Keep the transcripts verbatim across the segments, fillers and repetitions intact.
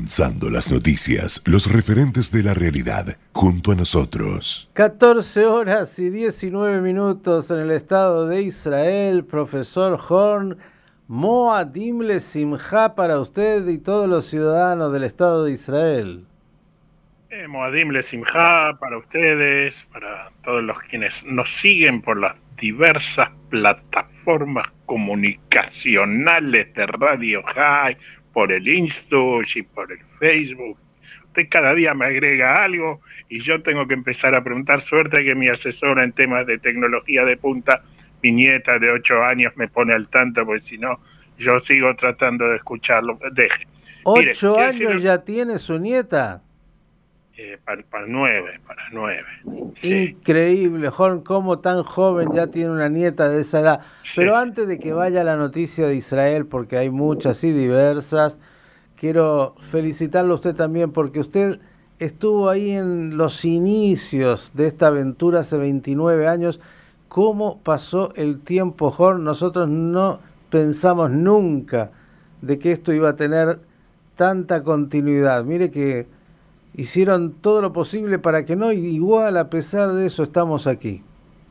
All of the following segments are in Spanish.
Condensando las noticias, los referentes de la realidad, junto a nosotros. catorce horas y diecinueve minutos en el Estado de Israel. Profesor Horn, Moadim lesimcha para usted y todos los ciudadanos del Estado de Israel. Eh, Moadim lesimcha para ustedes, para todos los quienes nos siguen por las diversas plataformas comunicacionales de Radio High, por el Instagram y por el Facebook. Usted cada día me agrega algo y yo tengo que empezar a preguntar. Suerte que mi asesora en temas de tecnología de punta, mi nieta de ocho años, me pone al tanto, porque si no, yo sigo tratando de escucharlo. Deje. ¿Ocho Mire, años ya tiene su nieta? Eh, para, para nueve, para nueve. Increíble, Horn, cómo tan joven ya tiene una nieta de esa edad. Sí. Pero antes de que vaya a la noticia de Israel, porque hay muchas y diversas, quiero felicitarlo a usted también, porque usted estuvo ahí en los inicios de esta aventura hace veintinueve años. ¿Cómo pasó el tiempo, Horn? Nosotros no pensamos nunca de que esto iba a tener tanta continuidad. Mire que hicieron todo lo posible para que no, y igual a pesar de eso estamos aquí.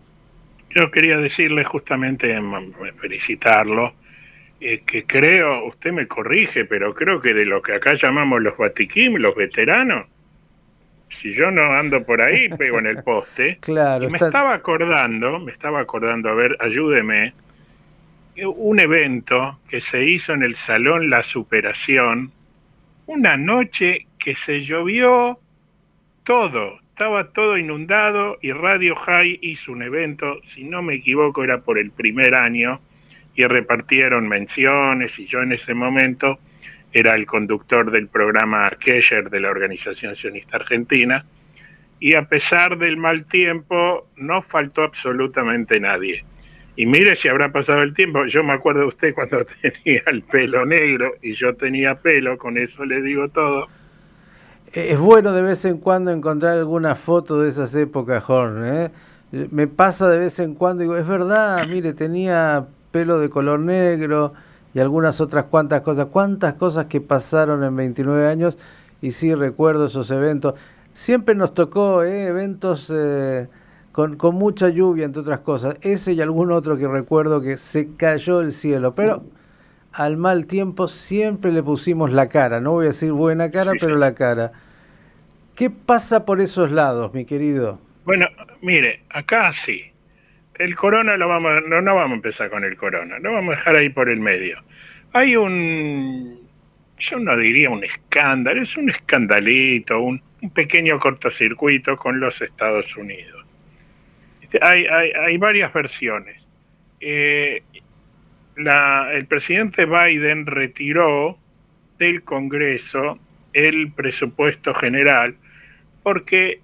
Yo quería decirle justamente, felicitarlo, eh, que creo, usted me corrige, pero creo que de lo que acá llamamos los vatiquim, los veteranos, si yo no ando por ahí, pego en el poste. Claro. Y me está... estaba acordando, me estaba acordando, a ver, ayúdeme, un evento que se hizo en el Salón La Superación, una noche que se llovió todo, estaba todo inundado y Radio High hizo un evento, si no me equivoco era por el primer año, y repartieron menciones y yo en ese momento era el conductor del programa Kesher de la Organización Sionista Argentina, y a pesar del mal tiempo no faltó absolutamente nadie. Y mire si habrá pasado el tiempo, yo me acuerdo de usted cuando tenía el pelo negro y yo tenía pelo, con eso le digo todo. Es bueno de vez en cuando encontrar alguna foto de esas épocas, Horn, ¿eh? Me pasa de vez en cuando y digo, es verdad, mire, tenía pelo de color negro y algunas otras cuantas cosas. Cuántas cosas que pasaron en veintinueve años, y sí recuerdo esos eventos. Siempre nos tocó ¿eh? eventos... Eh, Con, con mucha lluvia, entre otras cosas. Ese y algún otro que recuerdo que se cayó el cielo. Pero al mal tiempo siempre le pusimos la cara. No voy a decir buena cara, sí, pero sí. la cara. ¿Qué pasa por esos lados, mi querido? Bueno, mire, acá sí. El corona lo vamos, no, no vamos a empezar con el corona. Lo vamos a dejar ahí por el medio. Hay un, yo no diría un escándalo, es un escandalito, un, un pequeño cortocircuito con los Estados Unidos. Hay, hay, hay varias versiones. Eh, la, el presidente Biden retiró del Congreso el presupuesto general porque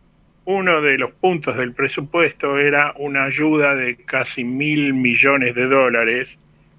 uno de los puntos del presupuesto era una ayuda de casi mil millones de dólares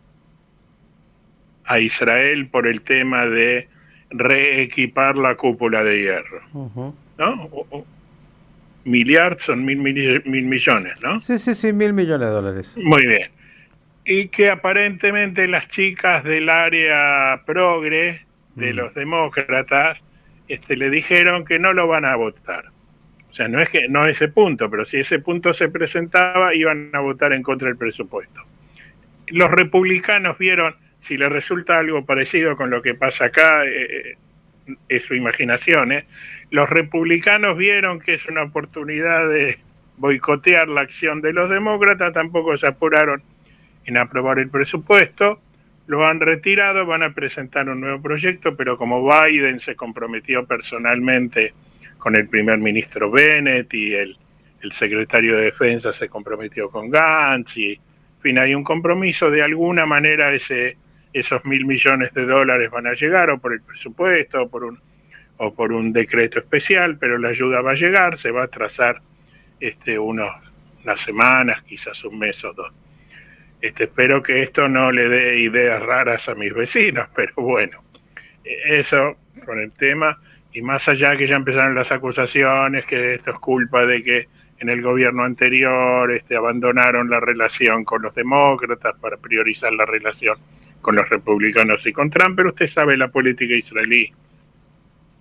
a Israel por el tema de reequipar la cúpula de hierro. Uh-huh. ¿No? O, o, Miliards son mil, mil, mil millones, ¿no? Sí, sí, sí, mil millones de dólares. Muy bien. Y que aparentemente las chicas del área progre, de mm. los demócratas, este, le dijeron que no lo van a votar. O sea, no es que no ese punto, pero si ese punto se presentaba, iban a votar en contra del presupuesto. Los republicanos vieron, si les resulta algo parecido con lo que pasa acá, eh, es su imaginación, ¿eh? Los republicanos vieron que es una oportunidad de boicotear la acción de los demócratas, tampoco se apuraron en aprobar el presupuesto, lo han retirado, van a presentar un nuevo proyecto, pero como Biden se comprometió personalmente con el primer ministro Bennett y el, el secretario de Defensa se comprometió con Gantz, y en fin, hay un compromiso, de alguna manera ese, esos mil millones de dólares van a llegar, o por el presupuesto, o por un o por un decreto especial, pero la ayuda va a llegar, se va a trazar este, unos, unas semanas, quizás un mes o dos. Este, espero que esto no le dé ideas raras a mis vecinos, pero bueno, eso con el tema, y más allá que ya empezaron las acusaciones, que esto es culpa de que en el gobierno anterior este, abandonaron la relación con los demócratas para priorizar la relación con los republicanos y con Trump, pero usted sabe la política israelí,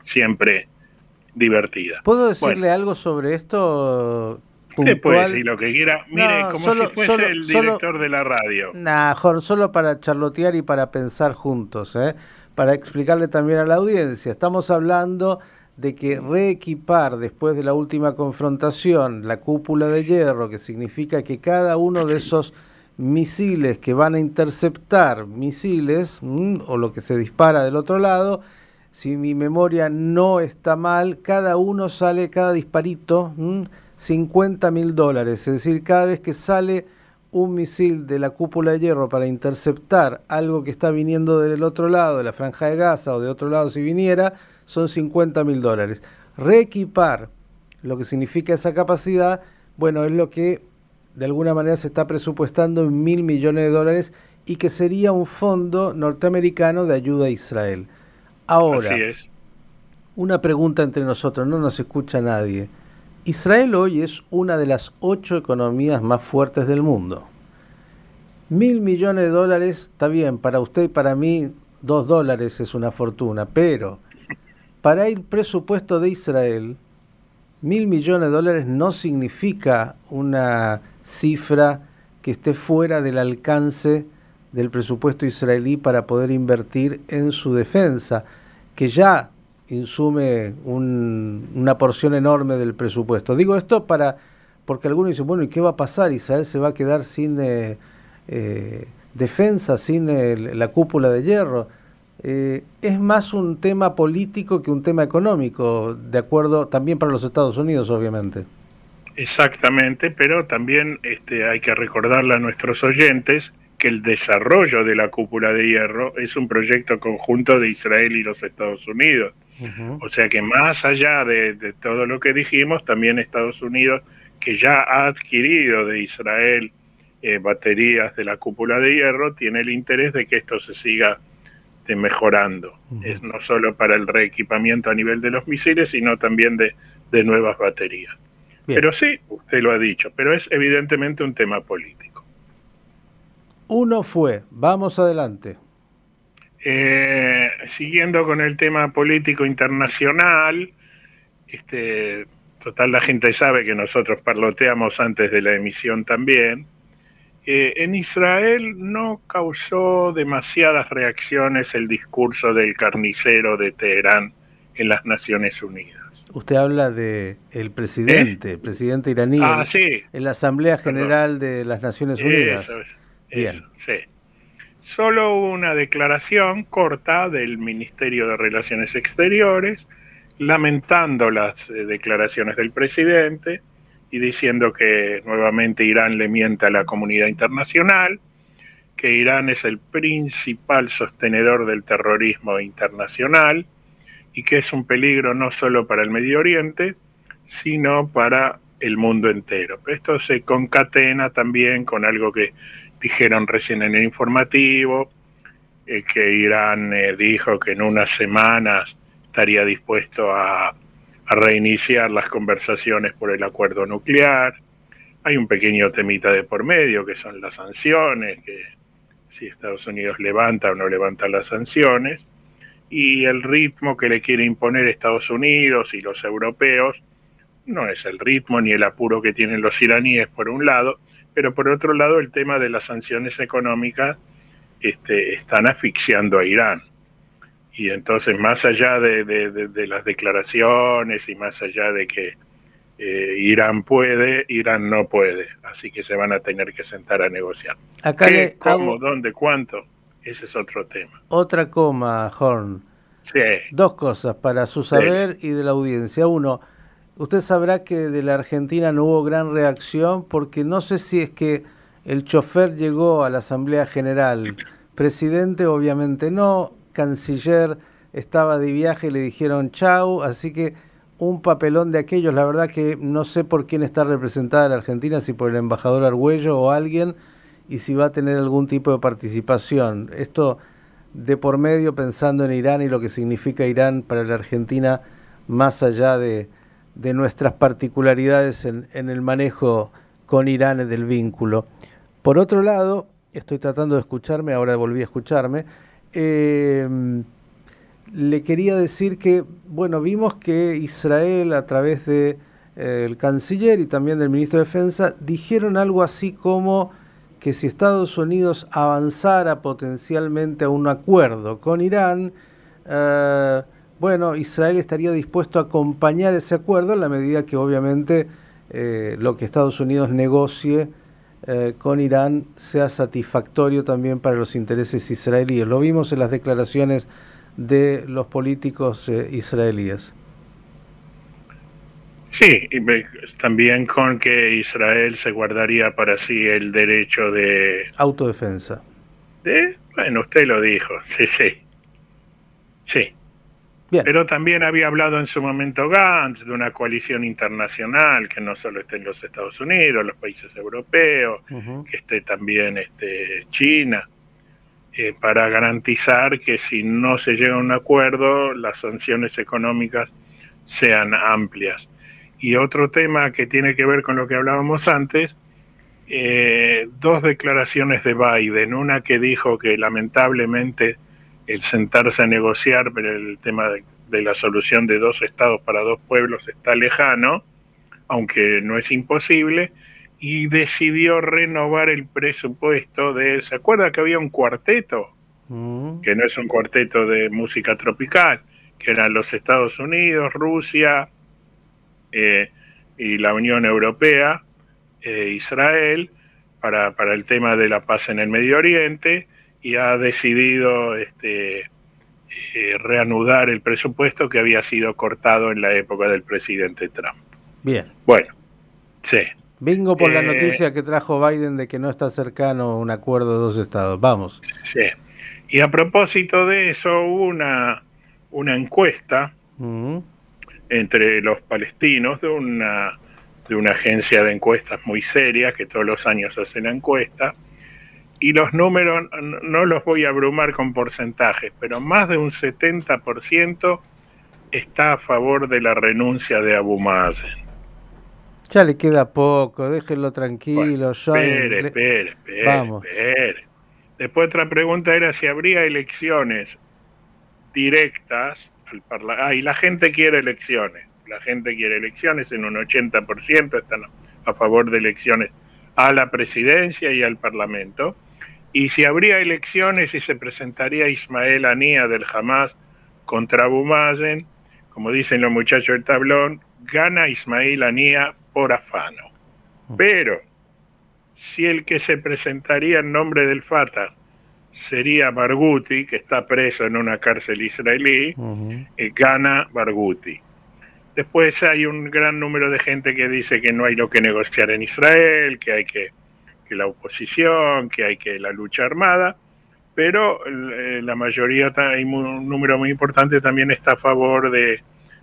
siempre divertida. ¿Puedo decirle bueno, algo sobre esto? Usted puede decir lo que quiera, mire, no, como solo, si fuese solo, el director solo, de la radio. Nah, Jorge, solo para charlotear y para pensar juntos, ¿eh? Para explicarle también a la audiencia. Estamos hablando de que reequipar después de la última confrontación la cúpula de hierro, que significa que cada uno de esos misiles que van a interceptar misiles, ¿m? o lo que se dispara del otro lado, si mi memoria no está mal, cada uno sale, cada disparito, ¿m? cincuenta mil dólares, es decir, cada vez que sale un misil de la cúpula de hierro para interceptar algo que está viniendo del otro lado, de la Franja de Gaza o de otro lado si viniera, son cincuenta mil dólares. Reequipar lo que significa esa capacidad, bueno, es lo que de alguna manera se está presupuestando en mil millones de dólares y que sería un fondo norteamericano de ayuda a Israel. Ahora, así es. Una pregunta entre nosotros, no nos escucha nadie. Israel hoy es una de las ocho economías más fuertes del mundo. Mil millones de dólares, está bien, para usted y para mí, dos dólares es una fortuna, pero para el presupuesto de Israel, mil millones de dólares no significa una cifra que esté fuera del alcance del presupuesto israelí para poder invertir en su defensa, que ya insume un, una porción enorme del presupuesto. Digo esto para porque algunos dicen, bueno, ¿y qué va a pasar? Israel se va a quedar sin eh, eh, defensa, sin eh, la cúpula de hierro. Eh, es más un tema político que un tema económico, de acuerdo también para los Estados Unidos, obviamente. Exactamente, pero también este, hay que recordarle a nuestros oyentes que el desarrollo de la cúpula de hierro es un proyecto conjunto de Israel y los Estados Unidos. Uh-huh. O sea que más allá de, de todo lo que dijimos, también Estados Unidos, que ya ha adquirido de Israel eh, baterías de la cúpula de hierro, tiene el interés de que esto se siga de mejorando. Uh-huh. Es no solo para el reequipamiento a nivel de los misiles, sino también de, de nuevas baterías. Bien. Pero sí, usted lo ha dicho, pero es evidentemente un tema político. Uno fue, vamos adelante. Eh, siguiendo con el tema político internacional, este, total la gente sabe que nosotros parloteamos antes de la emisión también, eh, en Israel no causó demasiadas reacciones el discurso del carnicero de Teherán en las Naciones Unidas. Usted habla de el presidente, ¿Eh? el presidente iraní, ah, en, sí. en la Asamblea General Perdón. de las Naciones Unidas. Eso es, Bien. Eso, sí. Solo hubo una declaración corta del Ministerio de Relaciones Exteriores, lamentando las eh, declaraciones del presidente y diciendo que nuevamente Irán le miente a la comunidad internacional, que Irán es el principal sostenedor del terrorismo internacional y que es un peligro no solo para el Medio Oriente, sino para el mundo entero. Esto se concatena también con algo que dijeron recién en el informativo, eh, que Irán eh, dijo que en unas semanas estaría dispuesto a, a reiniciar las conversaciones por el acuerdo nuclear. Hay un pequeño temita de por medio, que son las sanciones, que si Estados Unidos levanta o no levanta las sanciones, y el ritmo que le quiere imponer Estados Unidos y los europeos no es el ritmo ni el apuro que tienen los iraníes por un lado, pero por otro lado el tema de las sanciones económicas este, están asfixiando a Irán. Y entonces más allá de, de, de, de las declaraciones y más allá de que eh, Irán puede, Irán no puede. Así que se van a tener que sentar a negociar. Acá ¿Qué, le cómo, hago... dónde, cuánto? Ese es otro tema. Otra coma, Horn. Sí. Dos cosas para su saber sí. y de la audiencia. Uno, usted sabrá que de la Argentina no hubo gran reacción porque no sé si es que el chofer llegó a la Asamblea General. Presidente obviamente no, canciller estaba de viaje y le dijeron chau, así que un papelón de aquellos. La verdad que no sé por quién está representada la Argentina, si por el embajador Argüello o alguien, y si va a tener algún tipo de participación. Esto de por medio pensando en Irán y lo que significa Irán para la Argentina, más allá de, de nuestras particularidades en, en el manejo con Irán del vínculo. Por otro lado, estoy tratando de escucharme, ahora volví a escucharme, eh, le quería decir que, bueno, vimos que Israel, a través de eh, el canciller y también del ministro de Defensa, dijeron algo así como que si Estados Unidos avanzara potencialmente a un acuerdo con Irán, eh, bueno, Israel estaría dispuesto a acompañar ese acuerdo en la medida que obviamente eh, lo que Estados Unidos negocie eh, con Irán sea satisfactorio también para los intereses israelíes. Lo vimos en las declaraciones de los políticos eh, israelíes. Sí, y también con que Israel se guardaría para sí el derecho de... Autodefensa. De, bueno, usted lo dijo, sí, sí. Sí. Bien. Pero también había hablado en su momento Gantz de una coalición internacional que no solo esté en los Estados Unidos, los países europeos, uh-huh. que esté también este, China, eh, para garantizar que si no se llega a un acuerdo, las sanciones económicas sean amplias. Y otro tema que tiene que ver con lo que hablábamos antes, eh, dos declaraciones de Biden, una que dijo que lamentablemente el sentarse a negociar pero el tema de, de la solución de dos estados para dos pueblos está lejano, aunque no es imposible, y decidió renovar el presupuesto de... ¿Se acuerda que había un cuarteto? Mm. Que no es un cuarteto de música tropical, que eran los Estados Unidos, Rusia... Eh, y la Unión Europea, eh, Israel, para, para el tema de la paz en el Medio Oriente, y ha decidido este, eh, reanudar el presupuesto que había sido cortado en la época del presidente Trump. Bien. Bueno, sí. Bingo por eh, la noticia que trajo Biden de que no está cercano un acuerdo de dos estados. Vamos. Sí. Y a propósito de eso, hubo una, una encuesta... Uh-huh. entre los palestinos de una, de una agencia de encuestas muy seria que todos los años hace la encuesta, y los números no los voy a abrumar con porcentajes, pero más de un setenta por ciento está a favor de la renuncia de Abu Mazen. Ya le queda poco, déjenlo tranquilo. Bueno, espere, le... espere, espere, Vamos. espere. Después otra pregunta era si habría elecciones directas. Ah, y la gente quiere elecciones, la gente quiere elecciones, en un ochenta por ciento están a favor de elecciones a la presidencia y al parlamento, y si habría elecciones y se presentaría Ismael Haniyeh del Hamas contra Abu Mazen, como dicen los muchachos del tablón, gana Ismael Haniyeh por afano. Pero si el que se presentaría en nombre del Fatah sería Barghouti, que está preso en una cárcel israelí, uh-huh. eh, gana Barghouti. Después hay un gran número de gente que dice que no hay lo que negociar en Israel, que hay que, que la oposición, que hay que la lucha armada, pero eh, la mayoría, hay un número muy importante también está a favor de,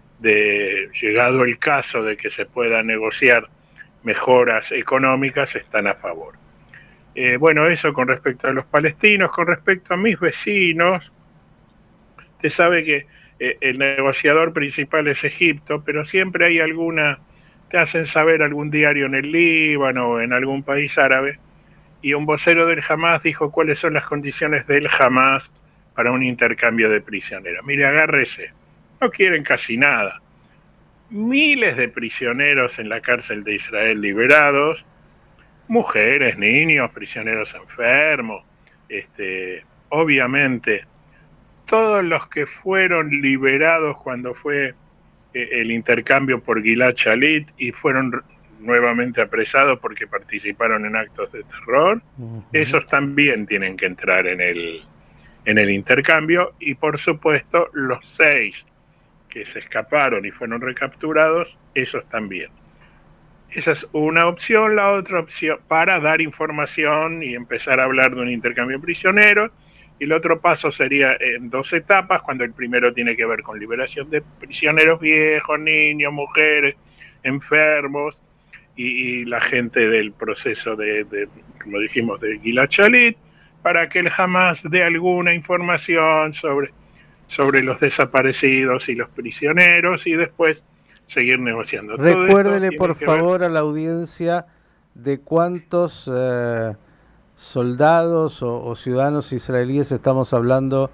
de, llegado el caso de que se pueda negociar mejoras económicas, están a favor. Eh, bueno, eso con respecto a los palestinos. Con respecto a mis vecinos, usted sabe que eh, el negociador principal es Egipto, pero siempre hay alguna, te hacen saber algún diario en el Líbano o en algún país árabe, y un vocero del Hamas dijo cuáles son las condiciones del Hamas para un intercambio de prisioneros. Mire, agárrese, no quieren casi nada. Miles de prisioneros en la cárcel de Israel liberados, mujeres, niños, prisioneros enfermos, este, obviamente, todos los que fueron liberados cuando fue eh, el intercambio por Gilad Shalit y fueron nuevamente apresados porque participaron en actos de terror, uh-huh. esos también tienen que entrar en el, en el intercambio, y por supuesto los seis que se escaparon y fueron recapturados, esos también. Esa es una opción. La otra opción, para dar información y empezar a hablar de un intercambio de prisioneros, y el otro paso sería en dos etapas, cuando el primero tiene que ver con liberación de prisioneros viejos, niños, mujeres, enfermos, y, y la gente del proceso de, de, como dijimos, de Gilad Shalit, para que el Hamas dé alguna información sobre, sobre los desaparecidos y los prisioneros, y después seguir negociando. Recuérdele por favor ver... a la audiencia de cuántos eh, soldados o, o ciudadanos israelíes estamos hablando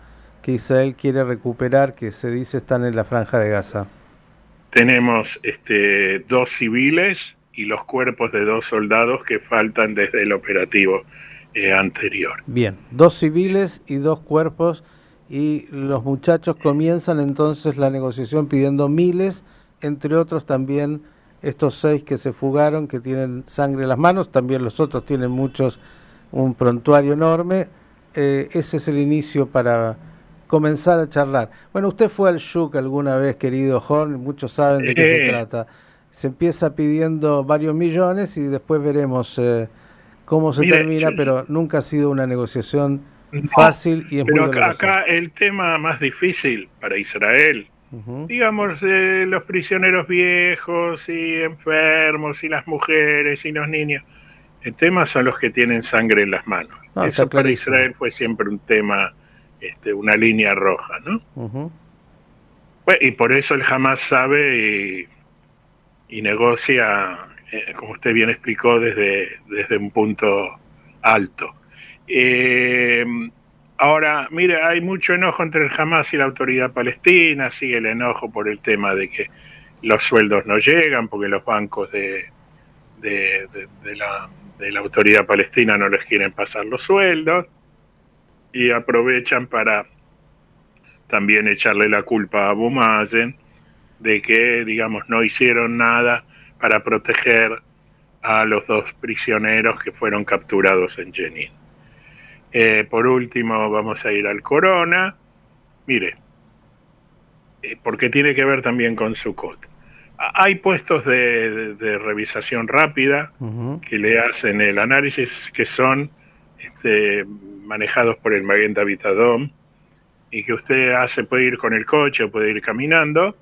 que Israel quiere recuperar, que se dice están en la Franja de Gaza? Tenemos este, dos civiles y los cuerpos de dos soldados que faltan desde el operativo eh, anterior. Bien, dos civiles y dos cuerpos, y los muchachos comienzan entonces la negociación pidiendo miles, entre otros también estos seis que se fugaron, que tienen sangre en las manos, también los otros tienen muchos, un prontuario enorme. Eh, ese es el inicio para comenzar a charlar. Bueno, usted fue al Shuk alguna vez, querido Horn, muchos saben de qué eh. se trata. Se empieza pidiendo varios millones y después veremos eh, cómo se Mire, termina, yo, pero nunca ha sido una negociación no, fácil y es pero muy doloroso. Acá el tema más difícil para Israel, uh-huh. digamos, eh, los prisioneros viejos y enfermos y las mujeres y los niños, el tema son los que tienen sangre en las manos. No, Eso para Israel fue siempre un tema, este, una línea roja, ¿no? Uh-huh. Bueno, y por eso el Hamas sabe y, y negocia, eh, como usted bien explicó, desde, desde un punto alto. Eh, ahora, mire, hay mucho enojo entre el Hamas y la autoridad palestina, sigue el enojo por el tema de que los sueldos no llegan, porque los bancos de, de, de, de, la, de la autoridad palestina no les quieren pasar los sueldos, y aprovechan para también echarle la culpa a Abu Mazen de que, digamos, no hicieron nada para proteger a los dos prisioneros que fueron capturados en Jenin. Eh, por último, vamos a ir al Corona. Mire, eh, porque tiene que ver también con Sukkot. Hay puestos de, de, de revisación rápida uh-huh. que le hacen el análisis, que son este, manejados por el Maguen David Adom, y que usted hace, puede ir con el coche o puede ir caminando,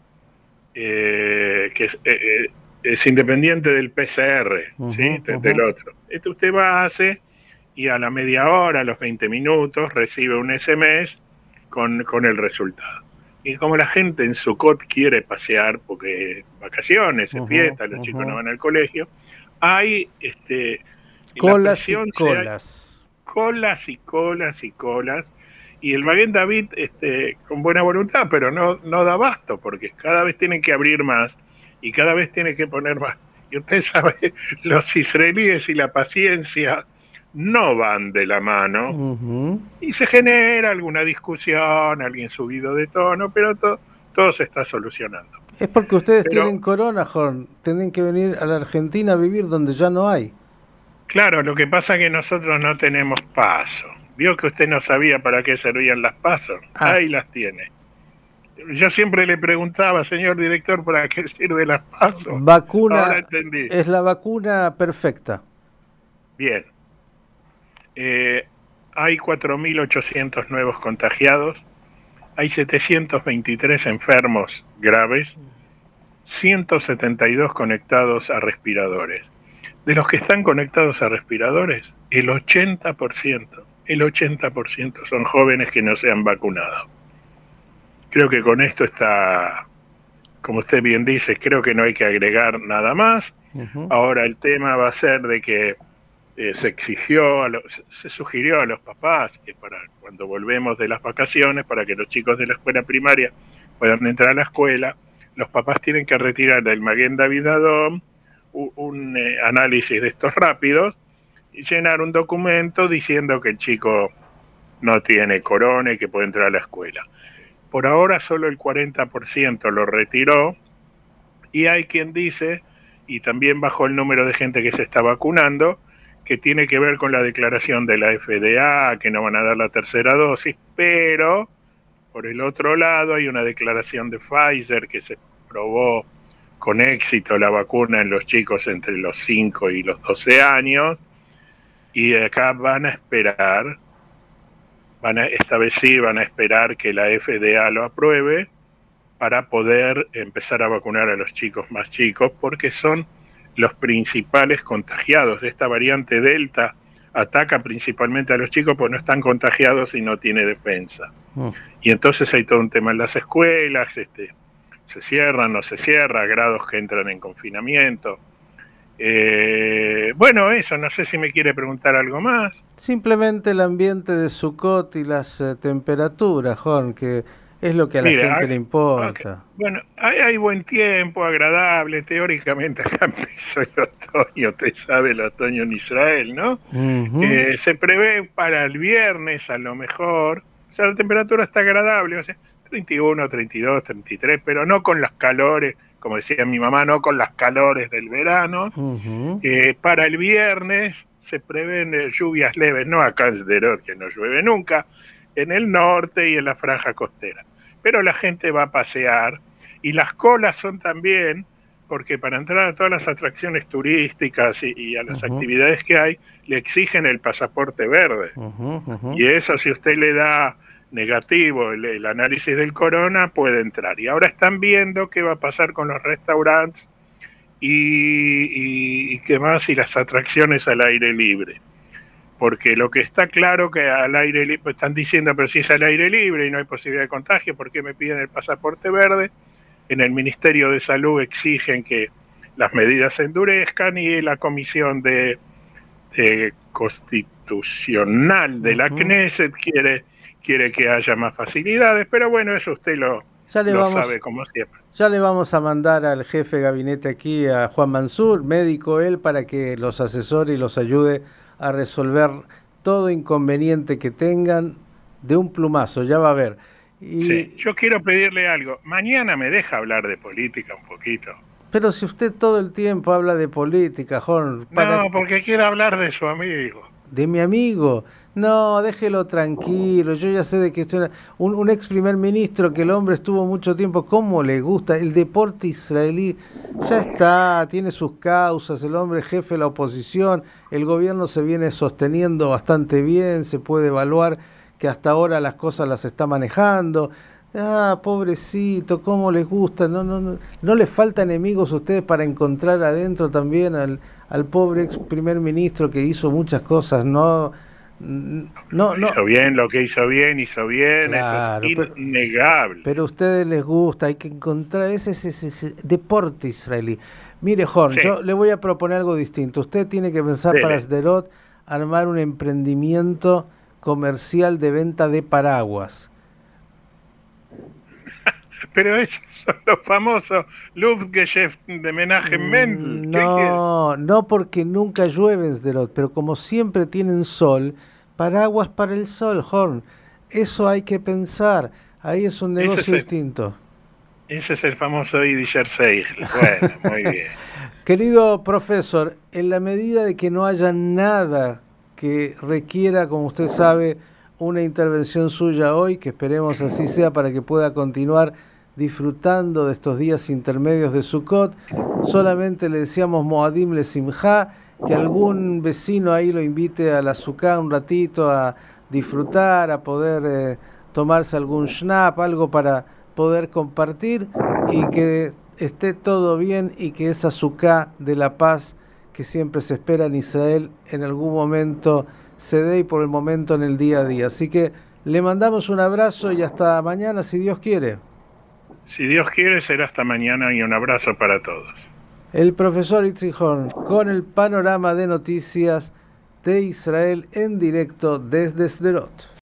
eh, que es, eh, es independiente del P C R, uh-huh, ¿sí? uh-huh. del otro. Esto usted va, hace, y a la media hora, a los veinte minutos, recibe un S M S con, con el resultado. Y como la gente en Sukkot quiere pasear, porque vacaciones, uh-huh, fiesta, los uh-huh. chicos no van al colegio, hay este colas y colas. Colas y colas y colas. Y el Maguen David, este, con buena voluntad, pero no, no da abasto, porque cada vez tienen que abrir más y cada vez tienen que poner más. Y usted sabe, los israelíes y la paciencia no van de la mano, uh-huh. y se genera alguna discusión, alguien subido de tono, pero to, todo se está solucionando. Es porque ustedes pero, tienen corona, Horn, tienen que venir a la Argentina a vivir donde ya no hay. Claro, lo que pasa es que nosotros no tenemos paso. Vio que usted no sabía para qué servían las pasos. Ah. Ahí las tiene. Yo siempre le preguntaba, señor director, ¿para qué sirve las pasos? Vacuna. Ahora entendí. Es la vacuna perfecta. Bien. Eh, hay cuatro mil ochocientos nuevos contagiados, hay setecientos veintitrés enfermos graves, ciento setenta y dos conectados a respiradores. De los que están conectados a respiradores, el ochenta por ciento, el ochenta por ciento son jóvenes que no se han vacunado. Creo que con esto está, como usted bien dice, creo que no hay que agregar nada más. Uh-huh. Ahora el tema va a ser de que Eh, se exigió, a los, se sugirió a los papás que para cuando volvemos de las vacaciones, para que los chicos de la escuela primaria puedan entrar a la escuela, los papás tienen que retirar del Maguen David Adom un, un eh, análisis de estos rápidos y llenar un documento diciendo que el chico no tiene corona y que puede entrar a la escuela. Por ahora solo el cuarenta por ciento lo retiró, y hay quien dice, y también bajó el número de gente que se está vacunando, que tiene que ver con la declaración de la F D A, que no van a dar la tercera dosis, pero por el otro lado hay una declaración de Pfizer que se probó con éxito la vacuna en los chicos entre los cinco y los doce años, y acá van a esperar, van a, esta vez sí van a esperar que la F D A lo apruebe para poder empezar a vacunar a los chicos más chicos, porque son los principales contagiados. Esta variante Delta ataca principalmente a los chicos porque no están contagiados y no tiene defensa. Oh. Y entonces hay todo un tema en las escuelas, este, se cierran, no se cierran, grados que entran en confinamiento. Eh, bueno, eso, no sé si me quiere preguntar algo más. Simplemente el ambiente de Sukkot y las eh, temperaturas, Jorge, que es lo que a la Mira, gente hay, le importa. okay. Bueno, hay, hay buen tiempo, agradable, teóricamente acá empezó el otoño, usted sabe el otoño en Israel, ¿no? Uh-huh. eh, se prevé para el viernes a lo mejor, o sea, la temperatura está agradable, o sea, treinta y uno, treinta y dos, treinta y tres, pero no con las calores, como decía mi mamá, no con las calores del verano. Uh-huh. eh, para el viernes se prevén eh, lluvias leves, no acá en Sderot, que no llueve nunca, en el norte y en la franja costera. Pero la gente va a pasear y las colas son también, porque para entrar a todas las atracciones turísticas y, y a las uh-huh. actividades que hay, le exigen el pasaporte verde. Uh-huh, uh-huh. Y eso, si usted le da negativo el, el análisis del corona, puede entrar. Y ahora están viendo qué va a pasar con los restaurantes y, y, y qué más, y las atracciones al aire libre. Porque lo que está claro que al aire libre, están diciendo, pero si es al aire libre y no hay posibilidad de contagio, ¿por qué me piden el pasaporte verde? En el Ministerio de Salud exigen que las medidas se endurezcan y la Comisión de, de Constitucional de la uh-huh. Knesset quiere, quiere que haya más facilidades, pero bueno, eso usted lo, ya le lo vamos, sabe como siempre. Ya le vamos a mandar al jefe de gabinete aquí, a Juan Mansur, médico él, para que los asesore y los ayude a resolver todo inconveniente que tengan de un plumazo, ya va a ver. Y... Sí, yo quiero pedirle algo. Mañana me deja hablar de política un poquito. Pero si usted todo el tiempo habla de política, Jorge... Para... No, porque quiere hablar de su amigo. ¿De mi amigo? No, déjelo tranquilo. Yo ya sé de que usted... Un, un ex primer ministro que el hombre estuvo mucho tiempo... ¿Cómo le gusta? El deporte israelí ya está, tiene sus causas. El hombre jefe de la oposición. El gobierno se viene sosteniendo bastante bien. Se puede evaluar que hasta ahora las cosas las está manejando. Ah, pobrecito, cómo les gusta. No, no, no, no les falta enemigos a ustedes para encontrar adentro también al, al pobre ex primer ministro que hizo muchas cosas. No, no, no. Hizo bien lo que hizo bien, hizo bien, claro, eso es innegable. Pero, pero a ustedes les gusta, hay que encontrar ese, ese, ese, ese deporte israelí. Mire, Jorge, sí. Yo le voy a proponer algo distinto. Usted tiene que pensar Dele. para Sderot armar un emprendimiento comercial de venta de paraguas. Pero esos son los famosos Luftgeschäft de Menachem Mendel. No, no, porque nunca llueve en Sderot, pero como siempre tienen sol, paraguas para el sol, Jorge. Eso hay que pensar. Ahí es un negocio ese es distinto. El, ese es el famoso Yidisher Seigel. Bueno, muy bien. Querido profesor, en la medida de que no haya nada que requiera, como usted sabe, una intervención suya hoy, que esperemos así sea para que pueda continuar disfrutando de estos días intermedios de Sukkot, solamente le decíamos Moadim le Simcha, que algún vecino ahí lo invite a la Sukkah un ratito a disfrutar, a poder eh, tomarse algún schnapp, algo para poder compartir y que esté todo bien y que esa Sukkah de la paz que siempre se espera en Israel en algún momento se dé y por el momento en el día a día. Así que le mandamos un abrazo y hasta mañana si Dios quiere. Si Dios quiere será hasta mañana y un abrazo para todos. El profesor Itzik Horn con el panorama de noticias de Israel en directo desde Sderot.